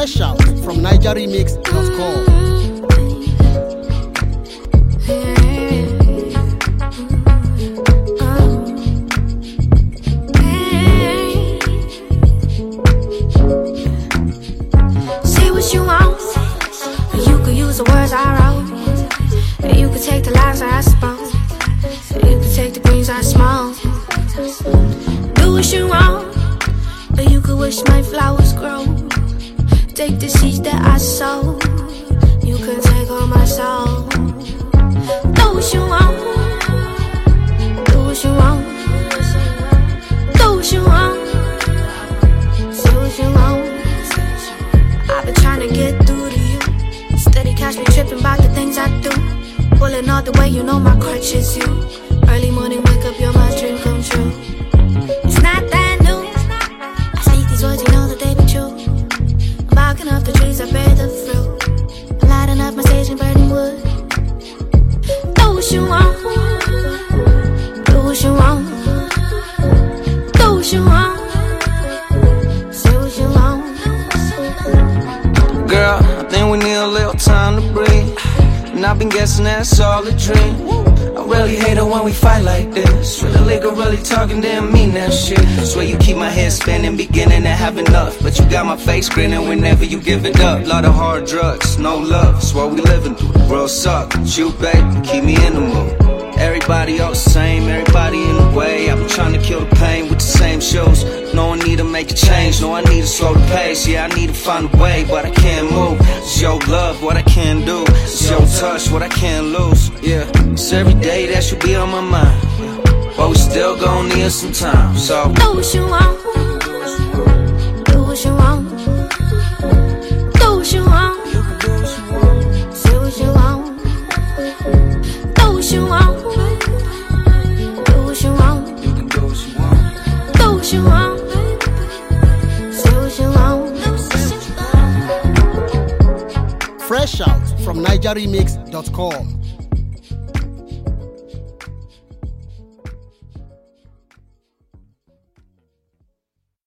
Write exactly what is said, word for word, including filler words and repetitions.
Fresh out from niger remix dot com. Say what you want, you could use the words I wrote, and you could take the lies I spoke, and you could take the greens I smoke. Do what you want, or you could wish my flowers grow. Take the seeds that I sow, you can take all my soul. Do what you want, do what you want, do what you want, say what you want. I've been trying to get through to you, steady catch me tripping about the things I do. Pulling all the way, you know my crutch is you. Early morning wake up, you're my dream come true. It's not that new, I speak these words, you know that they be true. I'm barking up the trees, I bear the fruit. I'm lighting up my stage and burning wood. Do what you want, do what you want, do what you want, say what you want. Girl, I think we need a little time to breathe, and I've been guessing that's all a dream. I really hate it when we fight like this. When the liquor really talking, didn't mean that shit. Swear you keep my head spinning, beginning to have enough, but you got my face grinning whenever you give it up. Lot of hard drugs, no love, that's what we living through. The world suck, but you, baby, keep me in the mood. Everybody all the same, everybody in the way. I've been trying to kill the pain with the same shoes. No, I need to make a change, no, I need to slow the pace. Yeah, I need to find a way, but I can't move. It's your love, what I can do. It's your touch, what I can't lose. Yeah, it's every day that should be on my mind, but we still gon' need some time. So do what you want, do what you want, do what you want, say what you want, do what you want, do what you want, do what you want, say what you want. Fresh out from niger remix dot com.